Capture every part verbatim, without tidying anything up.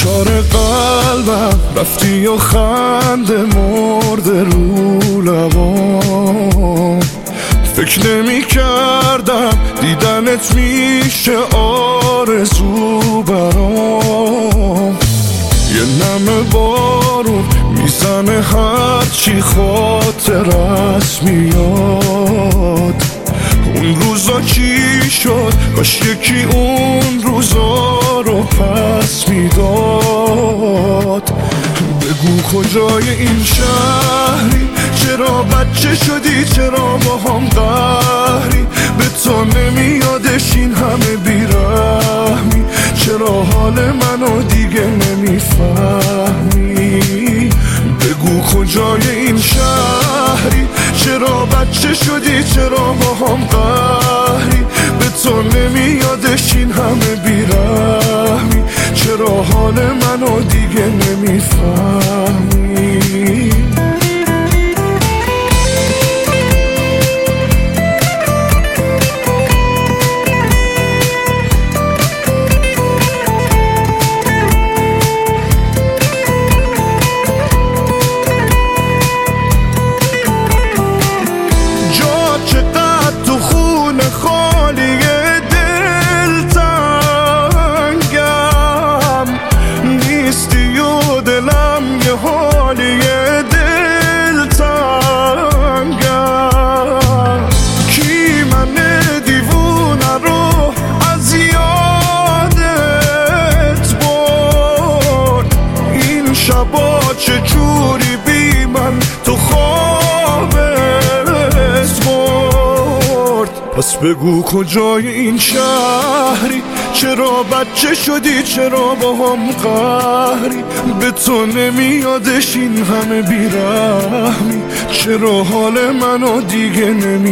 فشار قلبم رفتی و خنده مرده رو لبام. فکر نمی کردم دیدنت میشه آرزو برام. یه نم بارون میزنه هرچی خاطرت میاد. اون روزا چی شد؟ کاش یکی اون روزا رو پس میداد. بگو کجای این شهری؟ چرا بچه شدی؟ چرا با هم قهری؟ به تو نمیادش این همه بیرحمی؟ چرا حال منو دیگه نمیفهمی؟ بگو کجای این شهری؟ چرا بچه شدی؟ چرا با هم قهری؟ به تو نمیادش این همه بیرحمی؟ چرا حال منو دیگه نمیفهمی؟ شبا چجوری بی من تو خوابت برد؟ پس بگو کجای این شهری؟ چرا بچه شدی؟ چرا با هم قهری؟ به تو نمیادش این همه بیرحمی؟ چرا حال منو دیگه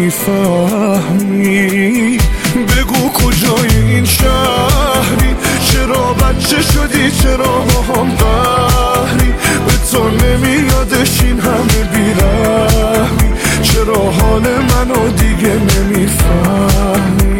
نمیفهمی؟ بگو کجای این شهری؟ چرا بچه شدی؟ چرا با هم قهری؟ به تو نمیادش این همه بیرحمی؟ چرا حال منو دیگه نمیفهمی؟